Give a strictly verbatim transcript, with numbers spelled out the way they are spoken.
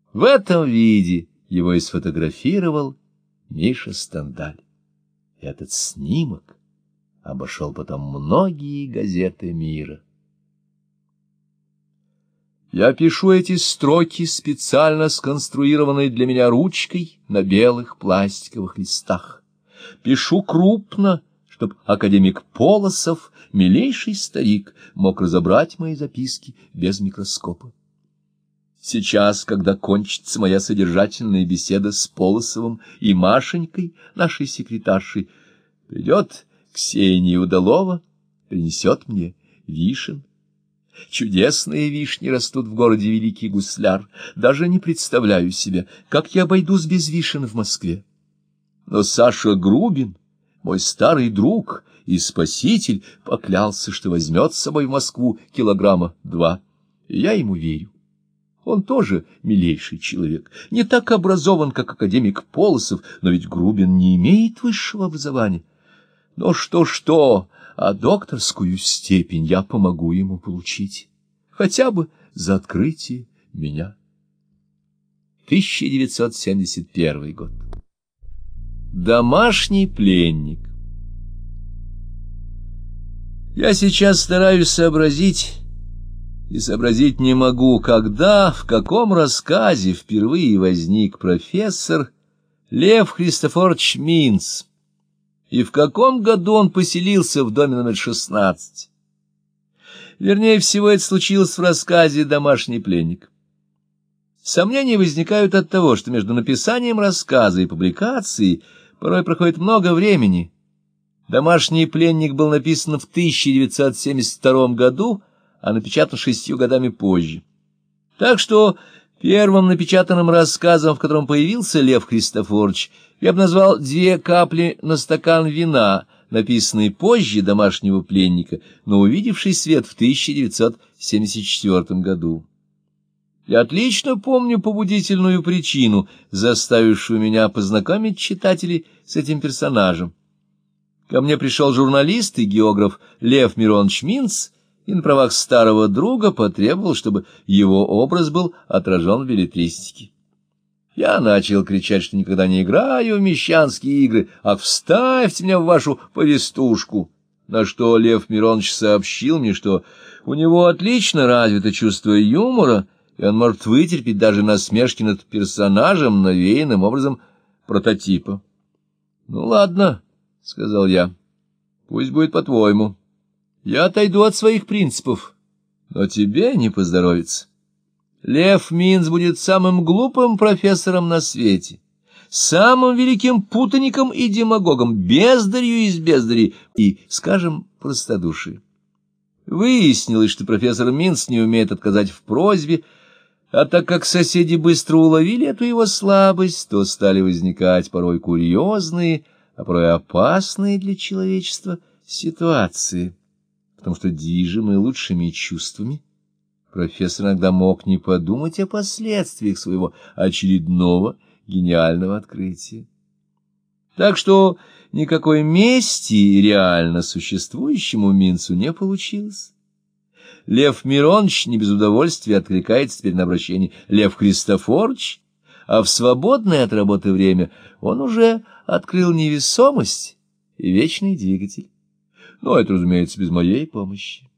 В этом виде его и сфотографировал Миша Стендаль. Этот снимок обошел потом многие газеты мира. Я пишу эти строки специально сконструированной для меня ручкой на белых пластиковых листах. Пишу крупно, чтоб академик Полосов, милейший старик, мог разобрать мои записки без микроскопа. Сейчас, когда кончится моя содержательная беседа с Полосовым и Машенькой, нашей секретаршей, придет Ксения Удалова, принесет мне вишен. Чудесные вишни растут в городе Великий Гусляр. Даже не представляю себе, как я обойдусь без вишен в Москве. Но Саша Грубин, мой старый друг и спаситель, поклялся, что возьмет с собой в Москву килограмма два. И я ему верю. Он тоже милейший человек, не так образован, как академик Полосов, но ведь Грубин не имеет высшего образования. Но что-что, а докторскую степень я помогу ему получить, хотя бы за открытие меня. тысяча девятьсот семьдесят первый год. Домашний пленник. Я сейчас стараюсь сообразить, и сообразить не могу, когда, в каком рассказе впервые возник профессор Лев Христофорович Минц, и в каком году он поселился в доме номер шестнадцать. Вернее всего, это случилось в рассказе «Домашний пленник». Сомнения возникают от того, что между написанием рассказа и публикацией порой проходит много времени. «Домашний пленник» был написан в тысяча девятьсот семьдесят втором году, а напечатан шестью годами позже. Так что первым напечатанным рассказом, в котором появился Лев Христофорович, я бы назвал «Две капли на стакан вина», написанный позже «Домашнего пленника», но увидевший свет в тысяча девятьсот семьдесят четвёртом году. Я отлично помню побудительную причину, заставившую меня познакомить читателей с этим персонажем. Ко мне пришел журналист и географ Лев Миронович Минц и на правах старого друга потребовал, чтобы его образ был отражен в беллетристике. Я начал кричать, что никогда не играю в мещанские игры, а вставьте меня в вашу повестушку, на что Лев Миронович сообщил мне, что у него отлично развито чувство юмора, и он может вытерпеть даже насмешки над персонажем, навеянным образом прототипа. — Ну, ладно, — сказал я, — пусть будет по-твоему. Я отойду от своих принципов, но тебе не поздоровится. Лев Минц будет самым глупым профессором на свете, самым великим путаником и демагогом, бездарью из бездарей и, скажем, простодушием. Выяснилось, что профессор Минц не умеет отказать в просьбе, а так как соседи быстро уловили эту его слабость, то стали возникать порой курьезные, а порой опасные для человечества ситуации, потому что, движимый лучшими чувствами, профессор иногда мог не подумать о последствиях своего очередного гениального открытия. Так что никакой мести реально существующему Минцу не получилось. Лев Миронович не без удовольствия откликается теперь на обращение Лев Христофорович, а в свободное от работы время он уже открыл невесомость и вечный двигатель. Но это, разумеется, без моей помощи.